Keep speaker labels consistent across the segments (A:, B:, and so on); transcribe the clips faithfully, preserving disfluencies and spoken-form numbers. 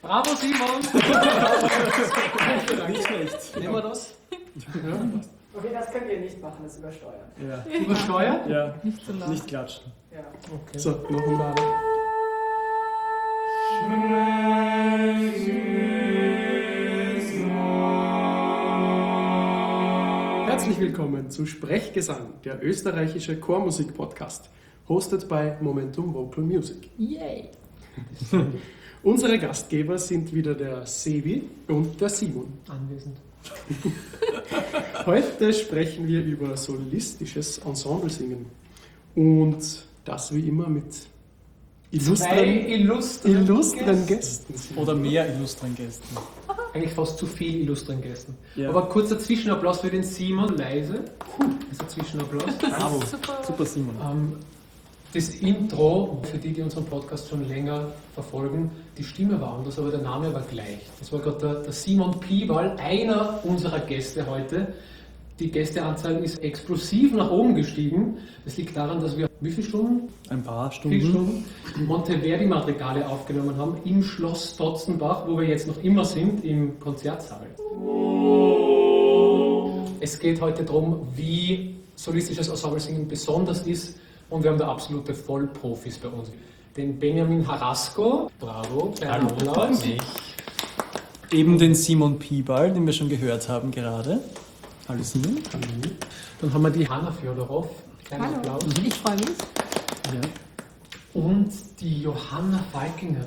A: Bravo, Simon!
B: Nicht schlecht.
A: Nehmen wir das?
B: Ja.
C: Okay, das könnt ihr nicht machen, das übersteuern.
B: Ja.
A: Übersteuert?
B: Ja.
D: Nicht so laut.
B: Nicht klatschen.
C: Ja.
A: Okay.
B: So, noch einmal. Herzlich willkommen zu Sprechgesang, der österreichische Chormusik-Podcast, hosted by Momentum Vocal Music.
D: Yay!
B: Unsere Gastgeber sind wieder der Sevi und der Simon.
A: Anwesend.
B: Heute sprechen wir über solistisches Ensemblesingen und das wie immer mit
A: Zwei
B: illustren,
A: illustren,
B: illustren
A: Gästen.
B: Gästen.
E: Oder mehr illustren Gästen.
A: Eigentlich fast zu viel illustren Gästen.
B: Ja.
A: Aber kurzer Zwischenapplaus für den Simon, leise. Das ist ein Zwischenapplaus.
E: Bravo.
D: Super.
E: Super, Simon.
A: Ähm, das Intro, für die, die unseren Podcast schon länger verfolgen, die Stimme war anders, aber der Name war gleich. Das war gerade der, der Simon Piewald, einer unserer Gäste heute. Die Gästeanzahl ist explosiv nach oben gestiegen. Das liegt daran, dass wir wie viele Stunden?
E: Ein paar
A: Viele
E: Stunden.
A: Stunden Monteverdi-Madrigale aufgenommen haben im Schloss Totzenbach, wo wir jetzt noch immer sind, im Konzertsaal. Es geht heute darum, wie solistisches Ensemblesingen besonders ist, und wir haben da absolute Vollprofis bei uns. Den Benjamin Harasco, bravo, kleinen Applaus.
E: Eben den Simon Piewald, den wir schon gehört haben gerade. Hallo Simon.
A: Dann haben wir die Hanna Fjodorov, kleinen
D: Hallo.
A: Applaus.
D: Ich freue mich.
E: Ja.
A: Und die Johanna Falkinger.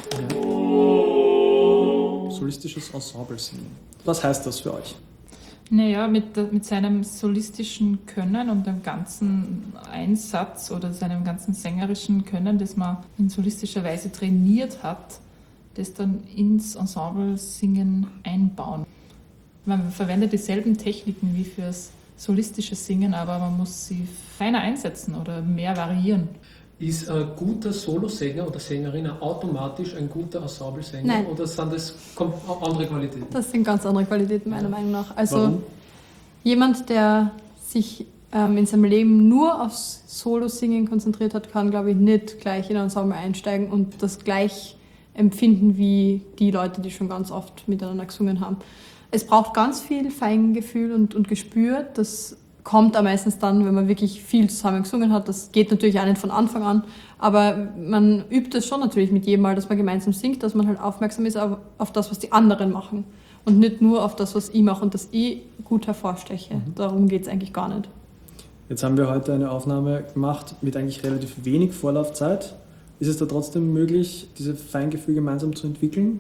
E: Solistisches Ensemblesingen. Was heißt das für euch?
D: Naja, mit, der- mit seinem solistischen Können und dem ganzen Einsatz oder seinem ganzen sängerischen Können, das man in solistischer Weise trainiert hat, das dann ins Ensemble-Singen einbauen. Man verwendet dieselben Techniken wie fürs solistische Singen, aber man muss sie feiner einsetzen oder mehr variieren.
A: Ist ein guter Solosänger oder Sängerin automatisch ein guter Ensemblesänger?
F: Nein.
A: Oder sind das kom- andere Qualitäten?
F: Das sind ganz andere Qualitäten meiner Meinung nach. Also
E: Warum?
F: jemand, der sich ähm, in seinem Leben nur aufs Solo-Singen konzentriert hat, kann, glaube ich, nicht gleich in ein Ensemble einsteigen und das gleich empfinden wie die Leute, die schon ganz oft miteinander gesungen haben. Es braucht ganz viel Feingefühl und, und Gespür. Das kommt auch meistens dann, wenn man wirklich viel zusammen gesungen hat. Das geht natürlich auch nicht von Anfang an, aber man übt es schon natürlich mit jedem Mal, dass man gemeinsam singt, dass man halt aufmerksam ist auf, auf das, was die anderen machen und nicht nur auf das, was ich mache und das ich gut hervorsteche.
E: Mhm.
F: Darum geht es eigentlich gar nicht.
E: Jetzt haben wir heute eine Aufnahme gemacht mit eigentlich relativ wenig Vorlaufzeit. Ist es da trotzdem möglich, dieses Feingefühl gemeinsam zu entwickeln?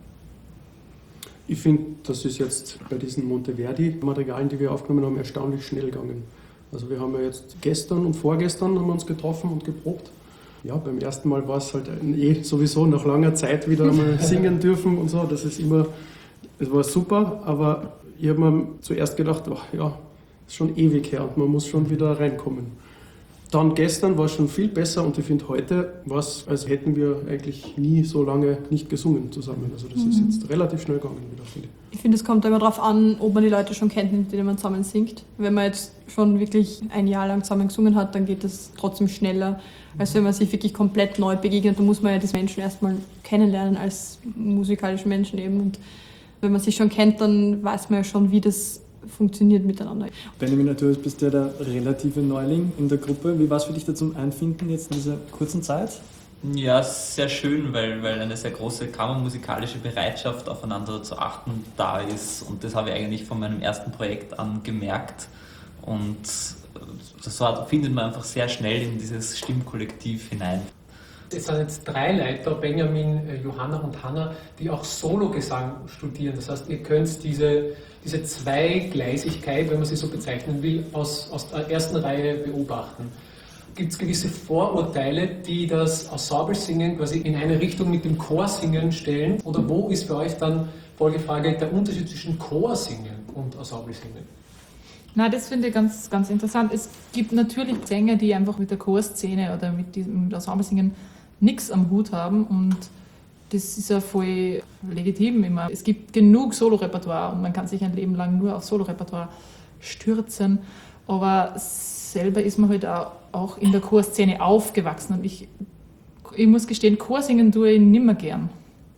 B: Ich finde, das ist jetzt bei diesen Monteverdi-Madrigalen, die wir aufgenommen haben, erstaunlich schnell gegangen. Also wir haben ja jetzt gestern und vorgestern haben wir uns getroffen und geprobt. Ja, beim ersten Mal war es halt eh sowieso nach langer Zeit wieder einmal singen dürfen und so. Das ist immer, es war super, aber ich habe mir zuerst gedacht, ach ja, ist schon ewig her und man muss schon wieder reinkommen. Dann gestern war es schon viel besser und ich finde heute war es, als hätten wir eigentlich nie so lange nicht gesungen zusammen. Also das ist jetzt relativ schnell gegangen wieder, finde ich.
F: Ich finde, es kommt immer darauf an, ob man die Leute schon kennt, mit denen man zusammen singt. Wenn man jetzt schon wirklich ein Jahr lang zusammen gesungen hat, dann geht es trotzdem schneller, als wenn man sich wirklich komplett neu begegnet. Da muss man ja die Menschen erstmal kennenlernen als musikalischen Menschen eben. Und wenn man sich schon kennt, dann weiß man ja schon, wie das funktioniert miteinander.
E: Benjamin, du bist ja der relative Neuling in der Gruppe. Wie war es für dich da zum Einfinden jetzt in dieser kurzen Zeit?
G: Ja, sehr schön, weil, weil eine sehr große kammermusikalische Bereitschaft aufeinander zu achten da ist. Und das habe ich eigentlich von meinem ersten Projekt an gemerkt. Und so findet man einfach sehr schnell in dieses Stimmkollektiv hinein.
A: Es sind jetzt drei Leiter, Benjamin, Johanna und Hanna, die auch Sologesang studieren. Das heißt, ihr könnt diese, diese Zweigleisigkeit, wenn man sie so bezeichnen will, aus, aus der ersten Reihe beobachten. Gibt es gewisse Vorurteile, die das Ensemblesingen quasi in eine Richtung mit dem Chorsingen stellen? Oder wo ist für euch dann, Folgefrage, der Unterschied zwischen Chorsingen und Ensemblesingen?
D: Na, das finde ich ganz, ganz interessant. Es gibt natürlich Sänger, die einfach mit der Chorszene oder mit diesem Ensemblesingen nichts am Hut haben und das ist ja voll legitim immer. Es gibt genug Solorepertoire und man kann sich ein Leben lang nur auf Solorepertoire stürzen, aber selber ist man halt auch in der Chorszene aufgewachsen und ich, ich muss gestehen, Chorsingen tue ich nimmer gern.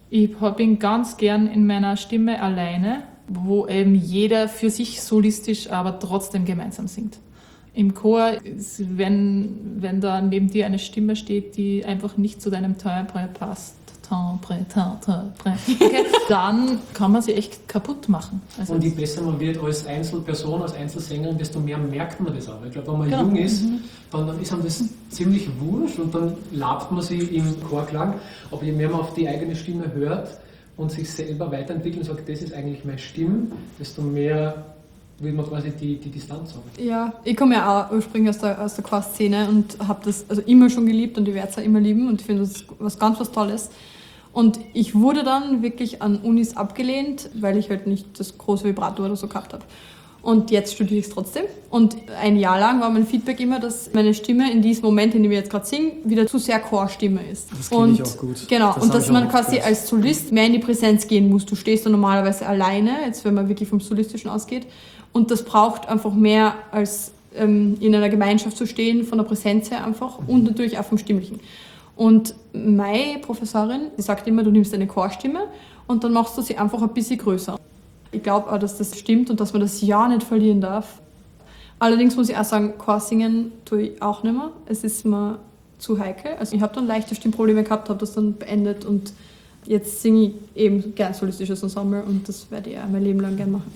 D: Ich bin ganz gern in meiner Stimme alleine, wo eben jeder für sich solistisch, aber trotzdem gemeinsam singt. Im Chor, wenn, wenn da neben dir eine Stimme steht, die einfach nicht zu deinem Timbre passt, Timbre, Timbre, okay, dann kann man sie echt kaputt machen. Also
A: und je besser man wird als Einzelperson, als Einzelsängerin, desto mehr merkt man das auch. Ich glaube, wenn man
D: genau.
A: jung ist, dann, dann ist einem das ziemlich wurscht und dann labt man sie im Chorklang. Aber je mehr man auf die eigene Stimme hört und sich selber weiterentwickelt und sagt, das ist eigentlich meine Stimme, desto mehr will man quasi die, die Distanz haben.
F: Ja, ich komme ja auch ursprünglich aus der, aus der Chorszene und habe das also immer schon geliebt und ich werde es auch immer lieben und ich finde das was ganz was Tolles. Und ich wurde dann wirklich an Unis abgelehnt, weil ich halt nicht das große Vibrato oder so gehabt habe. Und jetzt studiere ich es trotzdem. Und ein Jahr lang war mein Feedback immer, dass meine Stimme in diesem Moment, in dem ich jetzt gerade singe, wieder zu sehr Chorstimme ist.
E: Das kenne ich auch gut.
F: Genau,
E: das
F: und dass
E: ich
F: man
E: auch
F: quasi
E: gehört.
F: als Solist mehr in die Präsenz gehen muss. Du stehst da normalerweise alleine, jetzt wenn man wirklich vom Solistischen ausgeht. Und das braucht einfach mehr als ähm, in einer Gemeinschaft zu stehen, von der Präsenz her einfach und natürlich auch vom Stimmlichen. Und meine Professorin, die sagt immer, du nimmst eine Chorstimme und dann machst du sie einfach ein bisschen größer. Ich glaube auch, dass das stimmt und dass man das ja nicht verlieren darf. Allerdings muss ich auch sagen, Chorsingen tue ich auch nicht mehr. Es ist mir zu heikel. Also ich habe dann leichte Stimmprobleme gehabt, habe das dann beendet und jetzt singe ich eben gern solistisches Ensemble und das werde ich auch mein Leben lang gern machen.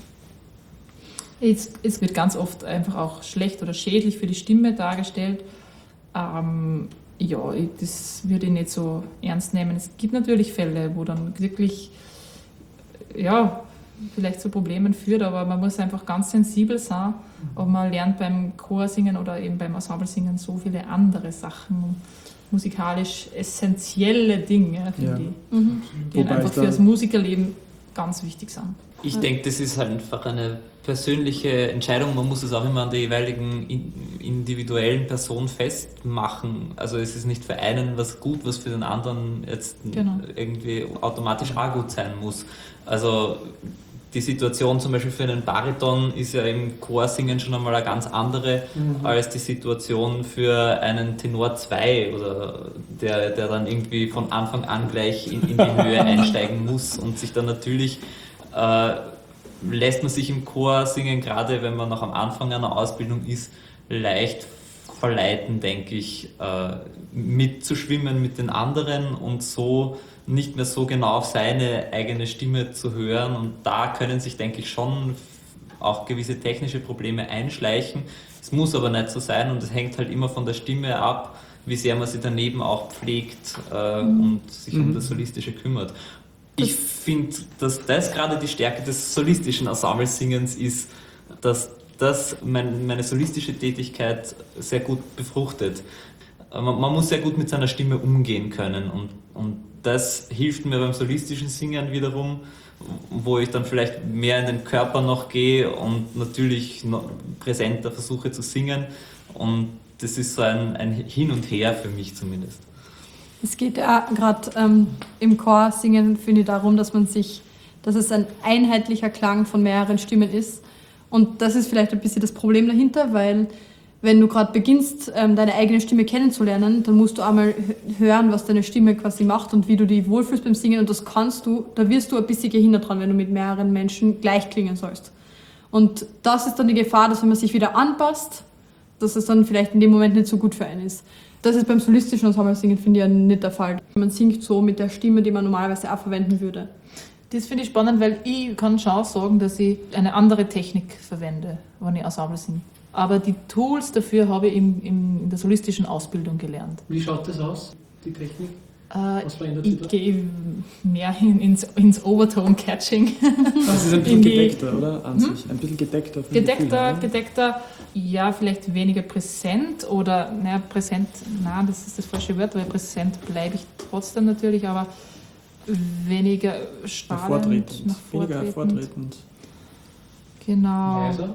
D: Es, es wird ganz oft einfach auch schlecht oder schädlich für die Stimme dargestellt. Ähm, ja, ich, das würde ich nicht so ernst nehmen. Es gibt natürlich Fälle, wo dann wirklich, ja, vielleicht zu Problemen führt, aber man muss einfach ganz sensibel sein. Aber man lernt beim Chorsingen oder eben beim Ensemblesingen so viele andere Sachen, musikalisch essentielle Dinge, finde
E: Ja.
D: ich,
F: Mhm.
D: die
E: Wobei
D: einfach
E: ich da-
D: für das Musikerleben ganz wichtig sind.
G: Ich denke, das ist halt einfach eine persönliche Entscheidung. Man muss es auch immer an der jeweiligen in- individuellen Person festmachen. Also es ist nicht für einen was gut, was für den anderen jetzt
D: Genau.
G: irgendwie automatisch auch gut sein muss. Also die Situation zum Beispiel für einen Bariton ist ja im Chorsingen schon einmal eine ganz andere
A: Mhm.
G: als die Situation für einen Tenor zwei oder der, der dann irgendwie von Anfang an gleich in, in die Höhe einsteigen muss und sich dann natürlich äh, lässt man sich im Chor singen, gerade wenn man noch am Anfang einer Ausbildung ist, leicht verleiten, denke ich, äh, mitzuschwimmen mit den anderen und so nicht mehr so genau auf seine eigene Stimme zu hören. Und da können sich, denke ich, schon auch gewisse technische Probleme einschleichen. Es muss aber nicht so sein und es hängt halt immer von der Stimme ab, wie sehr man sie daneben auch pflegt äh, mhm. und sich um das Solistische kümmert. Ich finde, dass das gerade die Stärke des solistischen Ensemblesingens ist, dass das mein, meine solistische Tätigkeit sehr gut befruchtet. Man, man muss sehr gut mit seiner Stimme umgehen können und, und das hilft mir beim solistischen Singen wiederum, wo ich dann vielleicht mehr in den Körper noch gehe und natürlich noch präsenter versuche zu singen und das ist so ein, ein Hin und Her für mich zumindest.
F: Es geht ja gerade ähm, im Chorsingen, finde ich, darum, dass man sich, dass es ein einheitlicher Klang von mehreren Stimmen ist. Und das ist vielleicht ein bisschen das Problem dahinter, weil wenn du gerade beginnst, ähm, deine eigene Stimme kennenzulernen, dann musst du einmal hören, was deine Stimme quasi macht und wie du dich wohlfühlst beim Singen. Und das kannst du, da wirst du ein bisschen gehindert dran, wenn du mit mehreren Menschen gleich klingen sollst. Und das ist dann die Gefahr, dass wenn man sich wieder anpasst, dass es dann vielleicht in dem Moment nicht so gut für einen ist. Das ist beim solistischen Ensemble-Singen, finde ich, ja nicht der Fall. Man singt so mit der Stimme, die man normalerweise auch verwenden würde.
D: Das finde ich spannend, weil ich kann schon sagen, dass ich eine andere Technik verwende, wenn ich Ensemble singe. Aber die Tools dafür habe ich im, im, in der solistischen Ausbildung gelernt.
A: Wie schaut das aus, die Technik?
D: Äh,
A: Was verändert sich
D: ich
A: da?
D: gehe mehr in, ins, ins Overtone-Catching.
E: Das ist ein bisschen
D: In die-
E: gedeckter, oder? An sich. Ein bisschen gedeckter. vom Gefühl
D: Gedeckter,
E: her, oder?
D: gedeckter, ja, vielleicht weniger präsent oder, naja, präsent, nein, das ist das falsche Wort, weil präsent bleibe ich trotzdem natürlich, aber weniger strahlend,
E: Hervortretend.
D: nach
E: Weniger
D: vortretend.
E: hervortretend.
D: Genau.
A: Leiser?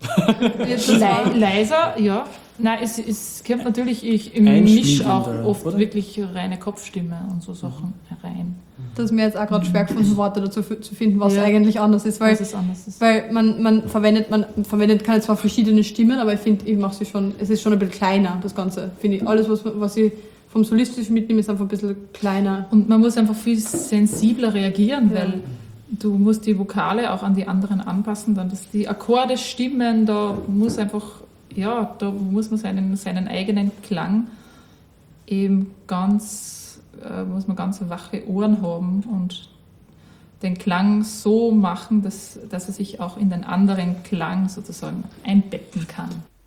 D: Le leiser, ja. Nein, es, es kommt natürlich, ich mische
E: Einschmiegender,
D: auch oft
E: oder?
D: wirklich reine Kopfstimme und so Sachen herein.
F: Das ist mir jetzt auch gerade schwer gefunden, Worte dazu f- zu finden, was
D: Ja.
F: eigentlich anders ist. Weil,
D: Was es anders ist.
F: weil man, man verwendet, man verwendet keine zwar verschiedene Stimmen, aber ich finde, ich mache sie schon, es ist schon ein bisschen kleiner, das Ganze, finde ich. Alles, was, was ich vom solistischen mitnehmen, ist einfach ein bisschen kleiner.
D: Und man muss einfach viel sensibler reagieren,
F: Ja.
D: weil du musst die Vokale auch an die anderen anpassen, dann dass die Akkorde stimmen, da muss einfach, ja, da muss man seinen, seinen eigenen Klang eben ganz, äh, muss man ganz wache Ohren haben und den Klang so machen, dass, dass er sich auch in den anderen Klang sozusagen einbetten kann.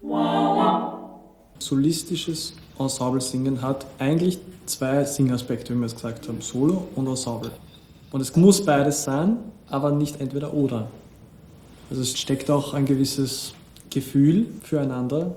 E: Solistisches Ensemble-Singen hat eigentlich zwei Singaspekte, wie wir es gesagt haben, Solo und Ensemble. Und es muss beides sein, aber nicht entweder oder. Also es steckt auch ein gewisses Gefühl füreinander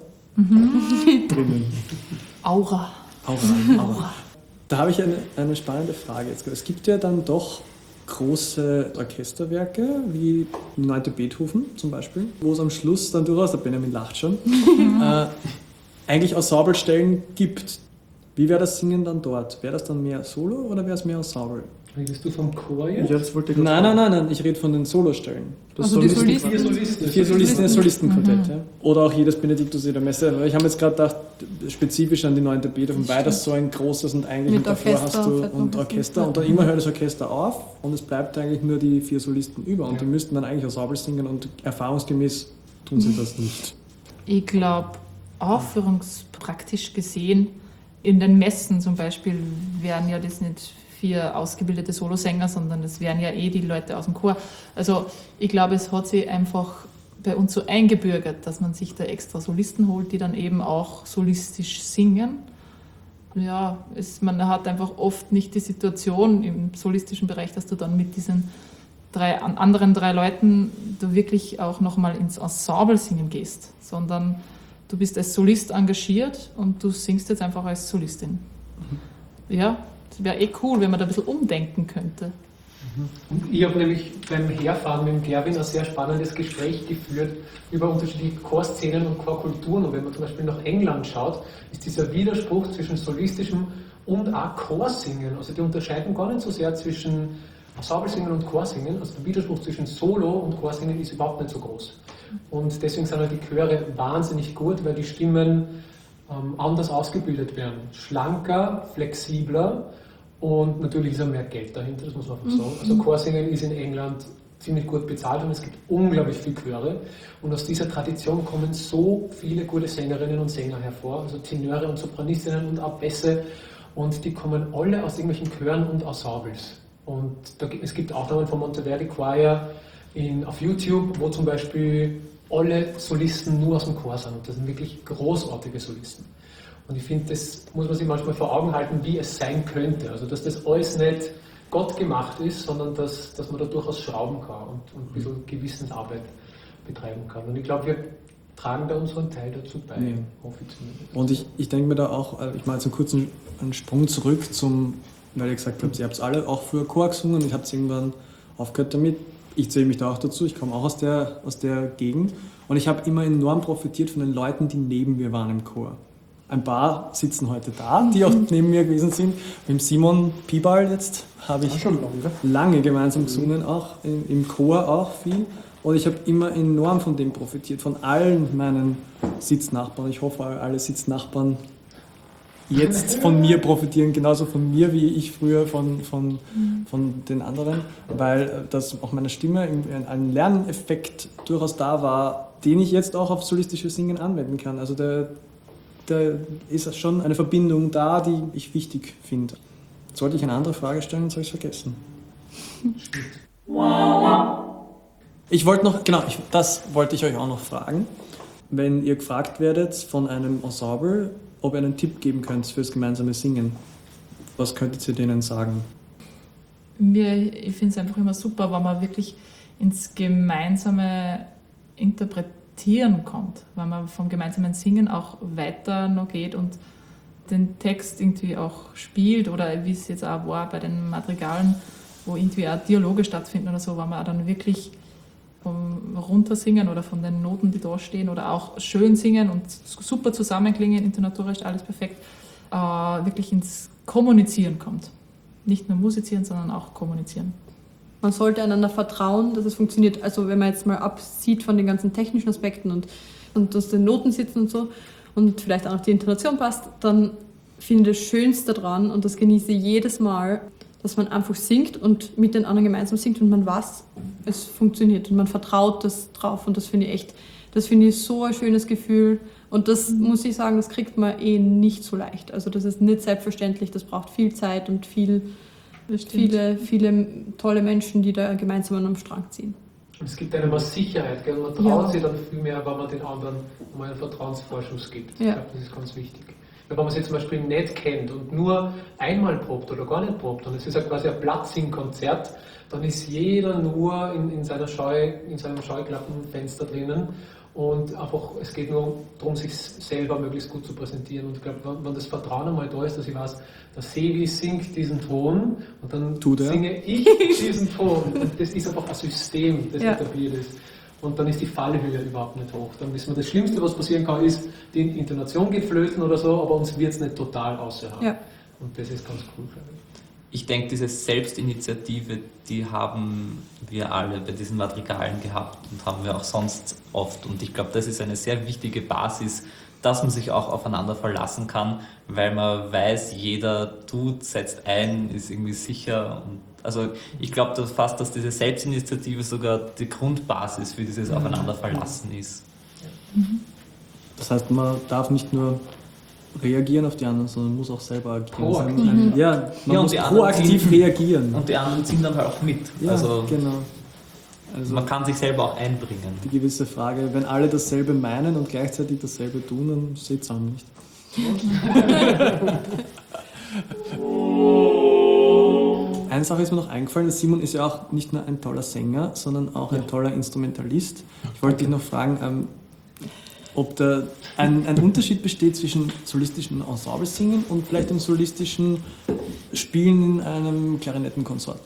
E: drinnen.
D: Aura.
E: Aura, Aura. Da habe ich eine, eine spannende Frage jetzt. Es gibt ja dann doch große Orchesterwerke, wie die neunte Beethoven zum Beispiel, wo es am Schluss dann durchaus, der Benjamin lacht schon, äh, eigentlich Ensemblestellen gibt. Wie wäre das Singen dann dort? Wäre das dann mehr Solo oder wäre es mehr Ensemble?
A: Redest du vom Chor jetzt?
B: Ja, das wollte ich
E: Nein, nein, nein, nein, ich rede von den Solostellen. Das
F: Also die
E: Solisten-
F: Solisten.
A: Vier Solisten.
E: Vier Solisten, das Solistenquartett, ja. Oder auch jedes Benediktus jeder Messe. Aber ich habe jetzt gerade gedacht, spezifisch an die neunte Beethoven,
F: Das
E: weil das so ein großes und eigentlich
F: Mit
E: und davor
F: Orchester,
E: hast du
F: fett noch
E: und
F: was
E: Orchester
F: mit.
E: und dann immer hört das Orchester auf und es bleibt eigentlich nur die vier Solisten über und
A: Ja.
E: die müssten dann eigentlich Ensemble singen und erfahrungsgemäß tun sie das nicht.
D: Ich glaube, aufführungspraktisch gesehen, in den Messen zum Beispiel wären ja das nicht vier ausgebildete Solosänger, sondern das wären ja eh die Leute aus dem Chor. Also ich glaube, es hat sich einfach bei uns so eingebürgert, dass man sich da extra Solisten holt, die dann eben auch solistisch singen. Ja, es, man hat einfach oft nicht die Situation im solistischen Bereich, dass du dann mit diesen drei an anderen drei Leuten du wirklich auch nochmal ins Ensemble singen gehst, sondern du bist als Solist engagiert und du singst jetzt einfach als Solistin. Ja, das wäre eh cool, wenn man da ein bisschen umdenken könnte.
A: Und ich habe nämlich beim Herfahren mit dem Gerwin ein sehr spannendes Gespräch geführt über unterschiedliche Chorszenen und Chorkulturen. Und wenn man zum Beispiel nach England schaut, ist dieser Widerspruch zwischen solistischem und auch Chorsingen. Also die unterscheiden gar nicht so sehr zwischen Ensemble-Singen und Chorsingen. Also der Widerspruch zwischen Solo und Chorsingen ist überhaupt nicht so groß. Und deswegen sind halt die Chöre wahnsinnig gut, weil die Stimmen ähm, anders ausgebildet werden. Schlanker, flexibler. Und natürlich ist auch mehr Geld dahinter, das muss man einfach sagen. Also Chorsingen ist in England ziemlich gut bezahlt und es gibt unglaublich viele Chöre. Und aus dieser Tradition kommen so viele gute Sängerinnen und Sänger hervor, also Tenöre und Sopranistinnen und auch Bässe. Und die kommen alle aus irgendwelchen Chören und Ensembles. Und da, es gibt Aufnahmen von Monteverdi Choir in, auf YouTube, wo zum Beispiel alle Solisten nur aus dem Chor sind. Und das sind wirklich großartige Solisten. Und ich finde, das muss man sich manchmal vor Augen halten, wie es sein könnte. Also, dass das alles nicht Gott gemacht ist, sondern dass, dass man da durchaus schrauben kann und, und ein bisschen Gewissensarbeit betreiben kann. Und ich glaube, wir tragen da unseren Teil dazu bei,
E: Ja.
A: hoffe ich zumindest.
E: Und ich, ich denke mir da auch, ich mache jetzt einen kurzen einen Sprung zurück zum, weil ihr gesagt habt, ihr habt es alle auch früher Chor gesungen und ich habe es irgendwann aufgehört damit. Ich zähle mich da auch dazu, ich komme auch aus der, aus der Gegend und ich habe immer enorm profitiert von den Leuten, die neben mir waren im Chor. Ein paar sitzen heute da, die auch neben mir gewesen sind. Mit Simon Piebal jetzt habe ich
B: schon lange.
E: lange gemeinsam gesungen, auch im, im Chor auch viel. Und ich habe immer enorm von dem profitiert, von allen meinen Sitznachbarn. Ich hoffe, alle Sitznachbarn jetzt von mir profitieren, genauso von mir, wie ich früher von, von, von den anderen, weil das auch meine Stimme ein Lerneffekt durchaus da war, den ich jetzt auch auf solistisches Singen anwenden kann. Also der Da ist schon eine Verbindung da, die ich wichtig finde. Sollte ich eine andere Frage stellen, jetzt habe ich es vergessen. Ich wollte noch, genau, ich, das wollte ich euch auch noch fragen. Wenn ihr gefragt werdet von einem Ensemble, ob ihr einen Tipp geben könnt fürs gemeinsame Singen, was könntet ihr denen sagen?
D: Mir, ich finde es einfach immer super, wenn man wirklich ins gemeinsame Interpretieren kommt, wenn man vom gemeinsamen Singen auch weiter noch geht und den Text irgendwie auch spielt oder wie es jetzt auch war bei den Madrigalen, wo irgendwie auch Dialoge stattfinden oder so, wenn man auch dann wirklich vom Runtersingen oder von den Noten, die da stehen oder auch schön singen und super zusammenklingen, intonatorisch alles perfekt, äh, wirklich ins Kommunizieren kommt. Nicht nur musizieren, sondern auch kommunizieren.
F: Man sollte einander vertrauen, dass es funktioniert. Also wenn man jetzt mal absieht von den ganzen technischen Aspekten und, und dass den Noten sitzen und so und vielleicht auch noch die Intonation passt, dann finde das Schönste daran und das genieße ich jedes Mal, dass man einfach singt und mit den anderen gemeinsam singt und man weiß, es funktioniert und man vertraut das drauf und das finde ich echt, das finde ich so ein schönes Gefühl und das muss ich sagen, das kriegt man eh nicht so leicht. Also das ist nicht selbstverständlich, das braucht viel Zeit und viel, viele, viele tolle Menschen, die da gemeinsam an einem Strang ziehen.
A: Es gibt einem mal Sicherheit, gell? Man traut
F: Ja.
A: sich dann viel mehr, wenn man den anderen mal einen Vertrauensvorschuss gibt.
F: Ja.
A: Ich glaube, das ist ganz wichtig. Weil wenn man es jetzt zum Beispiel nicht kennt und nur einmal probt oder gar nicht probt und es ist ja quasi ein Platzsing-Konzert, dann ist jeder nur in, in, seiner Scheu, in seinem Scheuklappenfenster drinnen und einfach, es geht nur darum, sich selber möglichst gut zu präsentieren. Und ich glaube, wenn, wenn das Vertrauen einmal da ist, dass ich weiß, der Sevi singt diesen Ton und dann
E: Tut er.
A: singe ich diesen Ton. Und das ist einfach ein System, das
F: Ja.
A: etabliert ist. Und dann ist die Fallhöhe überhaupt nicht hoch. Dann wissen wir, das Schlimmste, was passieren kann, ist, die Intonation geht flöten oder so, aber uns wird es nicht total aushauen.
F: Ja.
A: Und das ist ganz cool, glaube ich.
G: Ich denke, diese Selbstinitiative, die haben wir alle bei diesen Madrigalen gehabt und haben wir auch sonst oft. Und ich glaube, das ist eine sehr wichtige Basis, dass man sich auch aufeinander verlassen kann, weil man weiß, jeder tut, setzt ein, ist irgendwie sicher. Und also ich glaube dass fast, dass diese Selbstinitiative sogar die Grundbasis für dieses Aufeinanderverlassen ist.
E: Das heißt, man darf nicht nur reagieren auf die anderen, sondern muss auch selber agieren.
A: Proaktiv.
E: Sein. Ja, man
G: Ja, und
E: muss
G: die anderen
E: proaktiv
G: ziehen-
E: reagieren.
G: Und die anderen ziehen dann halt auch mit.
E: Ja,
G: Also
E: genau. Also
G: man kann sich selber auch einbringen.
E: die gewisse Frage, wenn alle dasselbe meinen und gleichzeitig dasselbe tun, dann steht es nicht. Eine Sache ist mir noch eingefallen, Simon ist ja auch nicht nur ein toller Sänger, sondern auch ein toller Instrumentalist. Ich wollte dich noch fragen, ähm, ob da ein, ein Unterschied besteht zwischen solistischen Ensemblesingen und vielleicht dem solistischen Spielen in einem Klarinettenkonsort.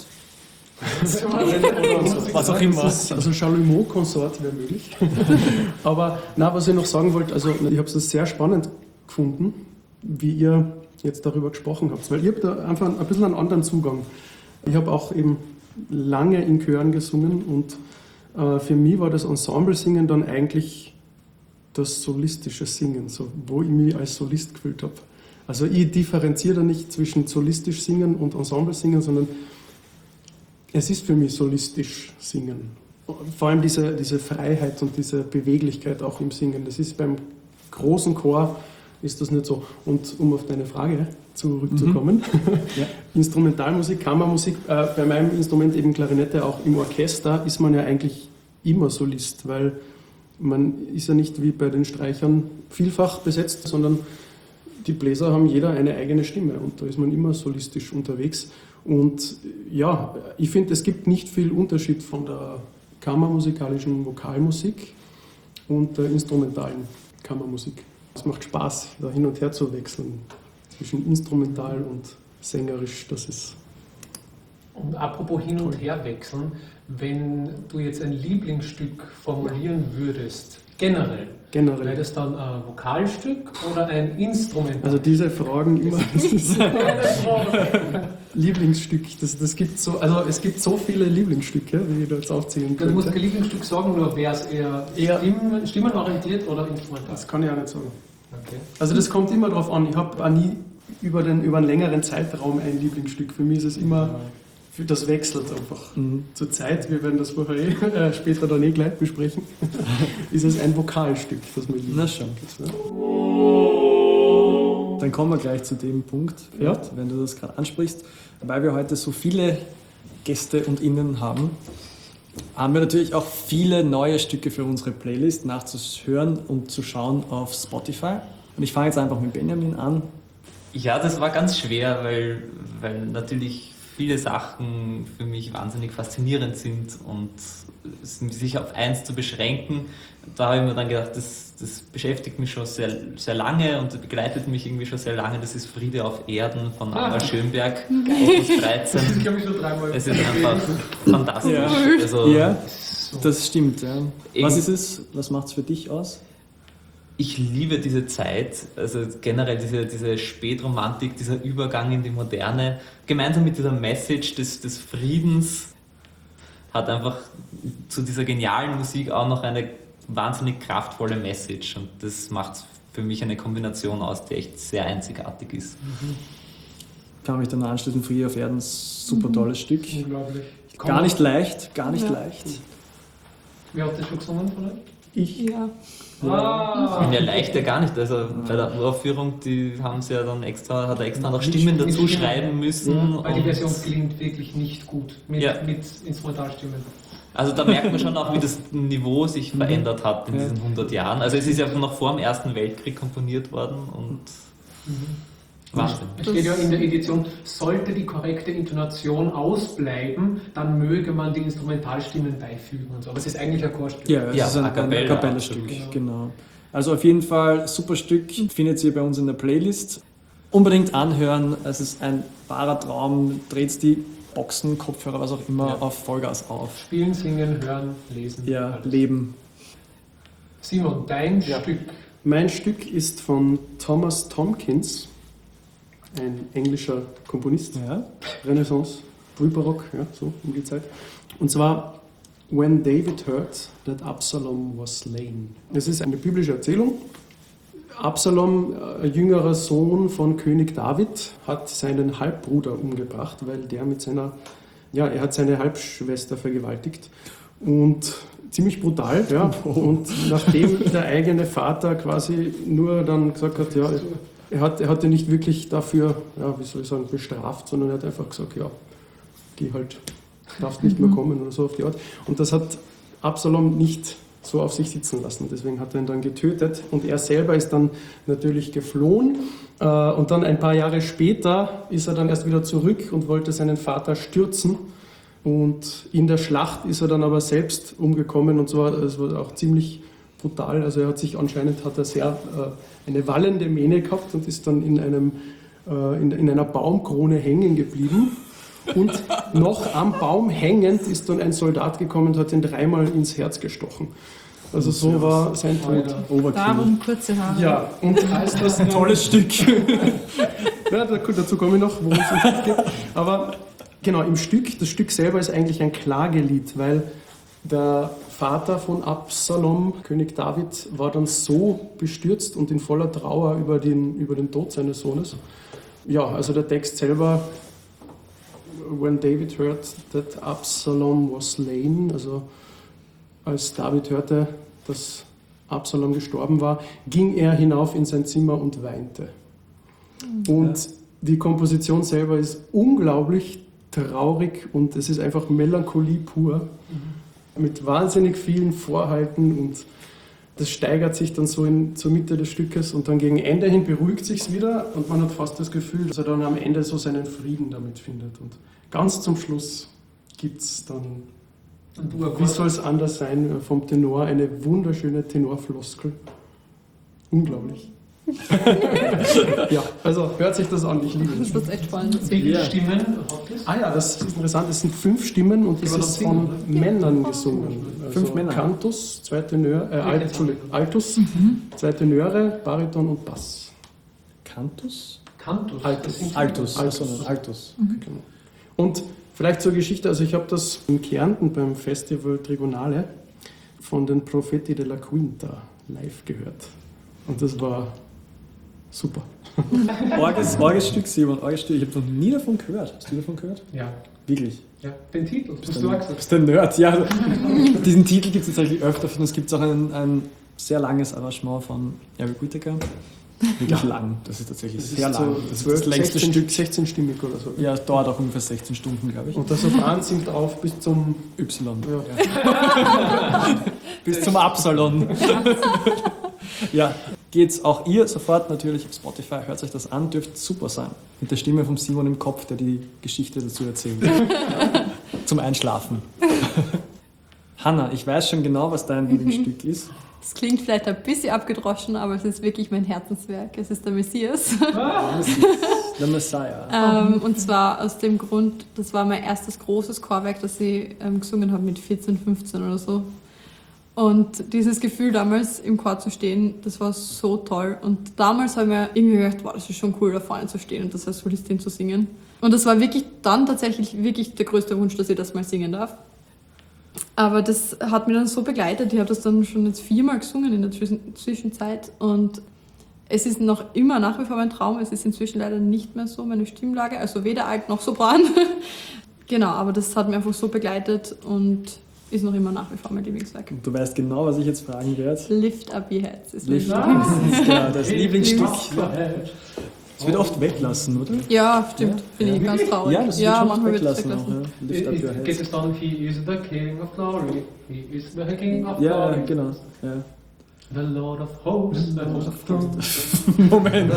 B: Was auch immer. Also Chalumeau-Konsort wäre möglich. Aber na, was ich noch sagen wollte, also ich habe es sehr spannend gefunden, wie ihr jetzt darüber gesprochen habt, weil ihr habt da einfach ein bisschen einen anderen Zugang. Ich habe auch eben lange in Chören gesungen und äh, für mich war das Ensemble-Singen dann eigentlich das solistische Singen, so, wo ich mich als Solist gefühlt habe. Also ich differenziere da nicht zwischen solistisch singen und Ensemble singen, sondern es ist für mich solistisch singen. Vor allem diese, diese Freiheit und diese Beweglichkeit auch im Singen. Das ist beim großen Chor ist das nicht so. Und um auf deine Frage zurückzukommen, mhm. ja. Instrumentalmusik, Kammermusik, äh, bei meinem Instrument eben Klarinette, auch im Orchester ist man ja eigentlich immer Solist, weil man ist ja nicht wie bei den Streichern vielfach besetzt, sondern die Bläser haben jeder eine eigene Stimme und da ist man immer solistisch unterwegs. Und ja, ich finde, es gibt nicht viel Unterschied von der kammermusikalischen Vokalmusik und der instrumentalen Kammermusik. Es macht Spaß, da hin und her zu wechseln zwischen instrumental und sängerisch. Das ist
A: Und apropos hin und her wechseln, wenn du jetzt ein Lieblingsstück formulieren würdest, generell,
B: generell.
A: wäre das dann ein Vokalstück oder ein Instrumental?
B: Also diese Fragen immer. Das ist Lieblingsstück. Das, das gibt so, also es gibt so viele Lieblingsstücke, wie ich da jetzt aufzählen
A: Du musst
B: könnte.
A: kein Lieblingsstück sagen, nur wäre es eher,
B: Eher-
A: Stimmen, stimmenorientiert oder instrumental?
B: Das kann ich auch nicht sagen.
A: Okay.
B: Also das kommt immer darauf an. Ich habe auch nie über, den, über einen längeren Zeitraum ein Lieblingsstück. Für mich ist es immer, für das wechselt einfach.
E: Mhm.
B: Zur Zeit, wir werden das vorher eh, äh, später dann eh gleich besprechen, ist es ein Vokalstück, das mir liebt.
E: Na schon.
B: Ja.
E: Dann kommen wir gleich zu dem Punkt,
B: Ja.
E: wenn du das gerade ansprichst. Weil wir heute so viele Gäste und Innen haben, haben wir natürlich auch viele neue Stücke für unsere Playlist nachzuhören und zu schauen auf Spotify. Und ich fange jetzt einfach mit Benjamin an.
G: Ja, das war ganz schwer, weil, weil natürlich viele Sachen für mich wahnsinnig faszinierend sind und sich auf eins zu beschränken, da habe ich mir dann gedacht, das, das beschäftigt mich schon sehr, sehr lange und begleitet mich irgendwie schon sehr lange. Das ist Friede auf Erden von Anna
A: Ah.
G: Schönberg, Opus dreizehn.
A: Das glaube ich schon dreimal.
G: Es ist einfach fantastisch.
E: Ja.
G: Also,
E: Ja,
A: So.
E: das stimmt. Ja.
G: Eben-
E: Was ist es? Was macht es für dich aus?
G: Ich liebe diese Zeit, also generell diese, diese Spätromantik, dieser Übergang in die Moderne, gemeinsam mit dieser Message des, des Friedens, hat einfach zu dieser genialen Musik auch noch eine wahnsinnig kraftvolle Message und das macht es für mich eine Kombination aus, die echt sehr einzigartig ist.
E: Kann mich dann nur anschließen, Friede auf Erden, super tolles Stück.
A: Unglaublich.
E: Gar nicht leicht, gar nicht
F: Ja.
E: leicht.
A: Wer hat das schon gesungen von euch?
B: Ich,
F: Ja.
A: Ah,
G: Ja, leicht ja gar nicht. Also bei der Uraufführung, die haben sie ja dann extra, hat er extra noch
A: Mit-
G: Stimmen
A: mit
G: dazu
A: Stimmen.
G: schreiben müssen.
A: weil die
G: und-
A: Version klingt wirklich nicht gut mit,
G: Ja.
A: mit Instrumentalstimmen.
G: Also da merkt man schon auch, wie das Niveau sich verändert hat in
E: Ja.
G: diesen hundert Jahren. Also es ist ja noch vor dem Ersten Weltkrieg komponiert worden und Wahnsinn.
A: Es steht ja in der Edition, sollte die korrekte Intonation ausbleiben, dann möge man die Instrumentalstimmen beifügen und so. Aber es ist eigentlich ein Chorstück.
E: Ja, es
G: Ja,
E: ist ein
G: a
E: ein
G: cappella,
E: A Cappella-Stück,
A: absolut.
E: genau. Also auf jeden Fall super Stück, findet ihr bei uns in der Playlist. Unbedingt anhören, es ist ein wahrer Traum, dreht die Boxen, Kopfhörer, was auch immer,
A: Ja.
E: auf Vollgas auf.
A: Spielen, singen, hören, lesen.
E: Ja,
A: alles.
E: leben.
A: Simon, dein
B: Ja.
A: Stück.
B: mein Stück ist von Thomas Tomkins, ein englischer Komponist,
E: Ja.
B: Renaissance, Frühbarock, ja, so um die Zeit. Und zwar When David Heard That Absalom Was Slain. Es ist eine biblische Erzählung. Absalom, äh, ein jüngerer Sohn von König David, hat seinen Halbbruder umgebracht, weil der mit seiner, ja, er hat seine Halbschwester vergewaltigt. Und ziemlich brutal, ja. Und nachdem der eigene Vater quasi nur dann gesagt hat, ja, er hat, er hat ihn nicht wirklich dafür, ja, wie soll ich sagen, bestraft, sondern er hat einfach gesagt, ja, geh halt, darfst nicht mehr kommen oder so auf die Art. Und das hat Absalom nicht so auf sich sitzen lassen. Deswegen hat er ihn dann getötet und er selber ist dann natürlich geflohen. Äh, Und dann ein paar Jahre später ist er dann erst wieder zurück und wollte seinen Vater stürzen. Und in der Schlacht ist er dann aber selbst umgekommen und zwar, es war auch ziemlich brutal. Also er hat sich anscheinend, hat er sehr äh, eine wallende Mähne gehabt und ist dann in, einem, äh, in, in einer Baumkrone hängen geblieben. Und noch am Baum hängend ist dann ein Soldat gekommen und hat ihn dreimal ins Herz gestochen. Also so war sein Tod. Overkill.
D: Darum kurze Haare.
B: Ja, und heißt das ein tolles Stück. Ja, da- dazu komme ich noch, worum es im Stück geht. Aber genau, im Stück, das Stück selber ist eigentlich ein Klagelied, weil der Vater von Absalom, König David, war dann so bestürzt und in voller Trauer über den, über den Tod seines Sohnes. Ja, also der Text selber, when David heard that Absalom was slain, also als David hörte, dass Absalom gestorben war, ging er hinauf in sein Zimmer und weinte. Und die Komposition selber ist unglaublich traurig und es ist einfach Melancholie pur, mit wahnsinnig vielen Vorhalten und das steigert sich dann so in, zur Mitte des Stückes und dann gegen Ende hin beruhigt sich es wieder und man hat fast das Gefühl, dass er dann am Ende so seinen Frieden damit findet. Und ganz zum Schluss gibt es dann,
A: Und du,
B: wie soll es anders sein, vom Tenor eine wunderschöne Tenorfloskel. Unglaublich. Ja, also hört sich das an, ich liebe
F: Das
B: das.
F: ist echt spannend.
A: Wie viele
E: Ja.
A: Stimmen hat das?
B: Ah ja, das ist interessant, es sind fünf Stimmen und das
A: Kann man
B: ist
A: das
B: von
A: singen,
B: Männern gesungen. Also
E: Fünf Männer.
B: Cantus, zwei Tenöre, äh, Alt,
A: Okay.
B: Entschuldigung, Altus, zwei Tenöre, Bariton und Bass.
E: Cantus?
A: Cantus.
B: Altus.
A: Das sind-
E: Altus.
B: Altus.
E: Altus. Altus.
B: Genau. Und vielleicht zur Geschichte, also ich habe das in Kärnten beim Festival Tribunale von den Profeti della Quinta live gehört. Und das war super.
E: Orges, Orges Stück, Simon, Orges Stück. Ich habe noch nie davon gehört. Hast du davon gehört?
A: Ja,
E: Wirklich?
A: ja, den Titel, hast
E: Bist
A: du
E: du
A: auch gesagt.
E: bist ein Nerd, ja. Diesen Titel gibt es tatsächlich öfter und es gibt auch ein, ein sehr langes Arrangement von Erwin Whittaker. Wirklich lang. Das ist tatsächlich
B: Das
E: sehr
B: ist
E: lang.
B: so
E: Das ist
B: zwölf,
E: das längste
B: sechzehn,
E: Stück.
B: sechzehn-stimmig oder so.
E: Ja, es dauert auch ungefähr sechzehn Stunden, glaube ich.
B: Und der Sopran singt auf bis zum...
E: Y.
B: Ja.
E: Bis zum Absalon. Ja, geht's auch ihr sofort natürlich auf Spotify, hört euch das an, dürft super sein. Mit der Stimme von Simon im Kopf, der die Geschichte dazu erzählt. Zum Einschlafen. Hanna, ich weiß schon genau, was dein Lieblingsstück ist.
F: Das klingt vielleicht ein bisschen abgedroschen, aber es ist wirklich mein Herzenswerk. Es ist der Messias.
E: The Messiah.
F: Ähm, und zwar aus dem Grund, das war mein erstes großes Chorwerk, das ich ähm, gesungen habe mit vierzehn, fünfzehn oder so. Und dieses Gefühl damals im Chor zu stehen, das war so toll. Und damals habe ich mir irgendwie gedacht, wow, das ist schon cool, da vorne zu stehen und das als Solistin zu singen. Und das war wirklich dann tatsächlich wirklich der größte Wunsch, dass ich das mal singen darf. Aber das hat mich dann so begleitet. Ich habe das dann schon jetzt viermal gesungen in der Zwischen- Zwischenzeit. Und Es ist noch immer nach wie vor mein Traum. Es ist inzwischen leider nicht mehr so meine Stimmlage. Also weder Alt noch Sopran. Genau, aber das hat mich einfach so begleitet und ist noch immer nach wie vor mein Lieblingswerk.
E: Du weißt genau, was ich jetzt fragen werde.
F: Lift Up Your Heads ist mein
E: Lift
F: Lieblings.
E: Das ist ja das Lieblingsstück.
A: Lieblingsstück.
E: Es wird oft weglassen, oder?
F: Ja, stimmt. Finde ich ganz traurig.
E: Ja, das wird schon oft
F: manchmal wird es
E: weglassen. Auch,
F: weglassen.
E: ja. Lift up your
A: Geht
E: heads.
A: es dann, he is the king of glory, he is the king of
E: Ja,
A: glory.
E: genau. Ja.
A: The Lord of Hosts, the Lord of Thrones.
E: Moment.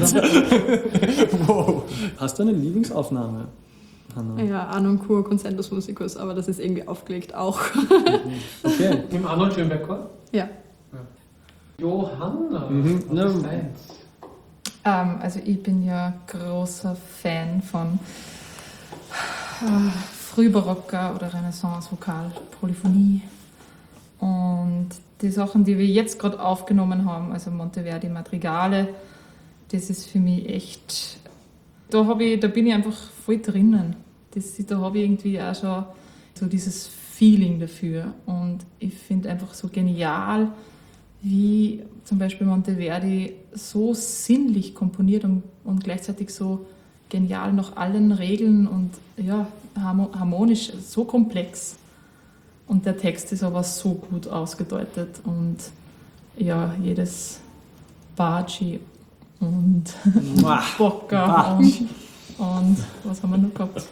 E: Wow. Hast du eine Lieblingsaufnahme, Hanna?
F: Ja, Anoncourt Concentus Musicus, aber das ist irgendwie aufgelegt auch.
E: Okay.
A: Im Arnold Schönberg Chor?
F: Ja.
A: Johanna,
E: Mhm.
A: was
E: Ja.
A: ist deins?
D: Ähm, also ich bin ja großer Fan von äh, Frühbarocker oder Renaissance, Vokal, Polyphonie. Und die Sachen, die wir jetzt gerade aufgenommen haben, also Monteverdi Madrigale, das ist für mich echt, da, hab ich, da bin ich einfach voll drinnen. Das, da habe ich irgendwie auch schon so dieses Feeling dafür. Und ich finde einfach so genial, wie zum Beispiel Monteverdi so sinnlich komponiert und, und gleichzeitig so genial nach allen Regeln und ja, harmonisch, so komplex. Und der Text ist aber so gut ausgedeutet und ja, jedes Baci und Bocca und, und was haben wir noch gehabt?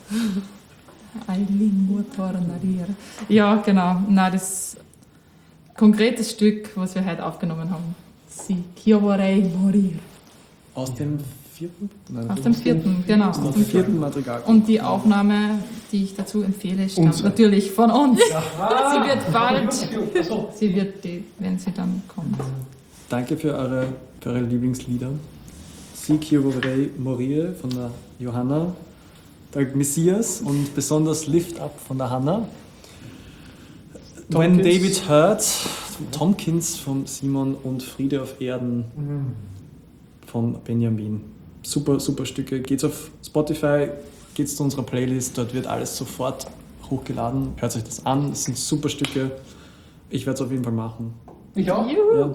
D: Eileen Tornarier. Ja, genau. Nein, das konkretes Stück, was wir heute aufgenommen haben. Si, Io vorrei morir.
E: Aus dem vierten? Nein,
D: Aus dem vierten, genau.
E: Aus dem vierten Madrigal.
D: Und die Aufnahme, die ich dazu empfehle, stammt
B: Unsere.
D: natürlich von uns.
A: Ah,
D: Sie wird bald,
A: Achso.
D: sie wird, die, wenn sie dann kommt.
E: Danke für eure, für eure Lieblingslieder. Si Io vorrei morire von der Johanna, der Messias und besonders Lift Up von der Hanna. When
B: Tompkins.
E: David Hurt, Tompkins von Simon und Friede auf Erden von Benjamin. Super, super Stücke. Geht's auf Spotify, geht's zu unserer Playlist, dort wird alles sofort hochgeladen. Hört euch das an, das sind super Stücke. Ich werde es auf jeden Fall machen.
A: Ich auch.
E: Ja.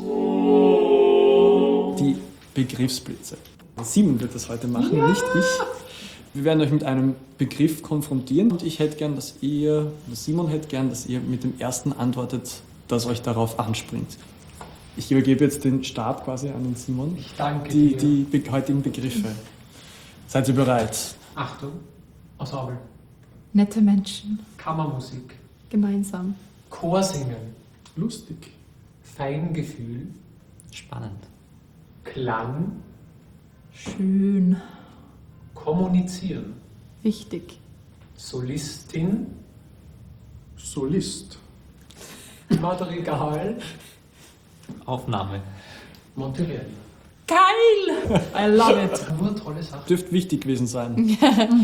E: Die Begriffsblitze. Simon wird das heute machen, nicht ich. Wir werden euch mit einem Begriff konfrontieren und ich hätte gern, dass ihr, Simon hätte gern, dass ihr mit dem ersten antwortet, das euch darauf anspringt. Ich übergebe jetzt den Stab quasi an den Simon.
A: Ich danke
E: Die,
A: dir.
E: die be- heutigen Begriffe. Seid ihr bereit?
A: Achtung, Ensemble,
D: Nette Menschen.
A: Kammermusik,
F: Gemeinsam.
A: Chorsingen,
B: Lustig.
A: Feingefühl,
G: Spannend.
A: Klang,
D: Schön.
A: Kommunizieren,
F: Wichtig.
A: Solistin,
B: Solist.
A: Madrigal,
G: Aufnahme.
A: Monteverdi.
D: Geil! I love it.
A: Nur tolle Sachen.
E: Dürfte wichtig gewesen sein.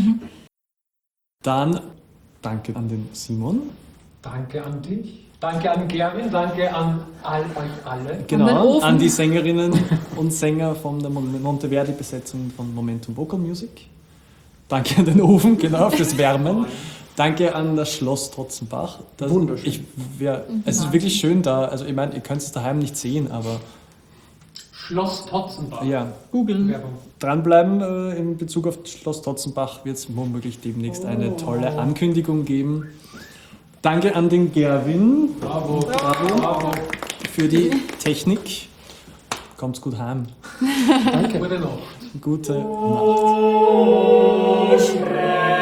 E: Dann danke an den Simon.
A: Danke an dich. Danke an Gerwin, danke an all euch alle.
D: den
E: Genau,
D: Ofen.
E: an die Sängerinnen und Sänger von der Mon- Monteverdi-Besetzung von Momentum Vocal Music. Danke an den Ofen, genau, fürs Wärmen. Danke an das Schloss Totzenbach. Das,
B: Wunderschön.
E: Ich, wär, es ist wirklich schön da. Also ich meine, ihr könnt es daheim nicht sehen, aber
A: Schloss Totzenbach.
E: ja,
D: Googeln.
A: Werbung.
E: dranbleiben äh, in Bezug auf Schloss Totzenbach wird es womöglich demnächst eine tolle Ankündigung geben. Danke an den Gerwin
A: Bravo, bravo, bravo.
E: für die Technik. Kommt's gut heim.
A: Danke. Gute Nacht.
E: Gute Nacht.